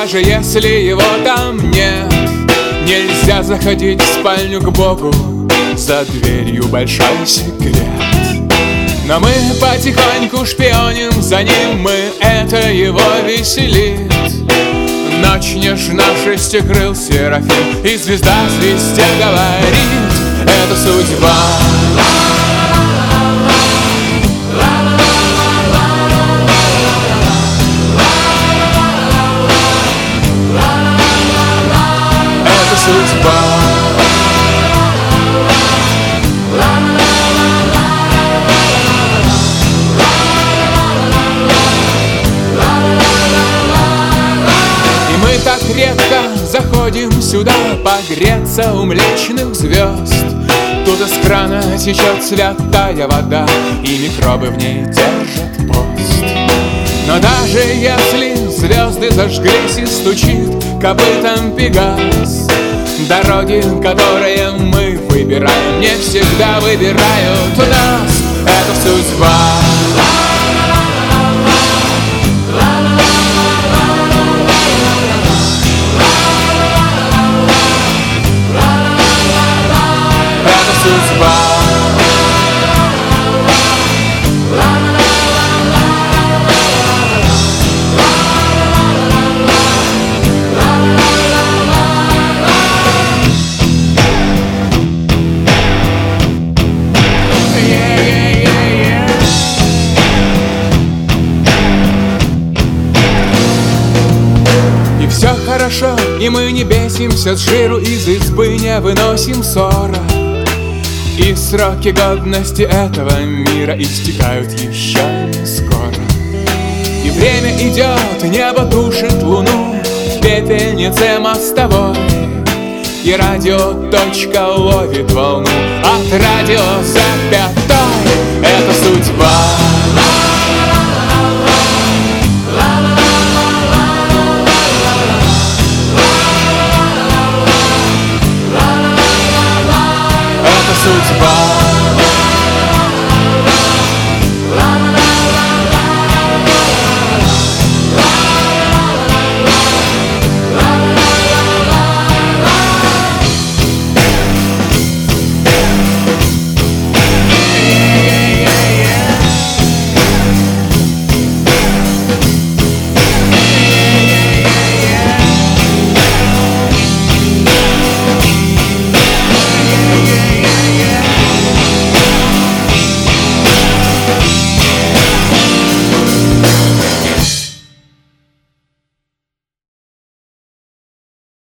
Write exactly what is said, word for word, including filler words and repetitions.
даже если его там нет. Нельзя заходить в спальню к Богу, за дверью большой секрет. Но мы потихоньку шпионим за ним, мы, это его веселит. Ночь нежна, шестикрыл серафим, и звезда звезде говорит: это судьба. Это судьба. Так редко заходим сюда погреться у Млечных звезд. Тут из крана течет святая вода, и микробы в ней держат пост. Но даже если звезды зажглись и стучит копытом Пегас, дороги, которые мы выбираем, не всегда выбирают нас. Это судьба. Судьба. И все хорошо, и мы не бесимся с жиру, из избы не выносим ссора. И сроки годности этого мира истекают еще не скоро. И время идет, небо тушит луну в пепельнице мостовой. И радиоточка ловит волну от радио запятой. Это судьба.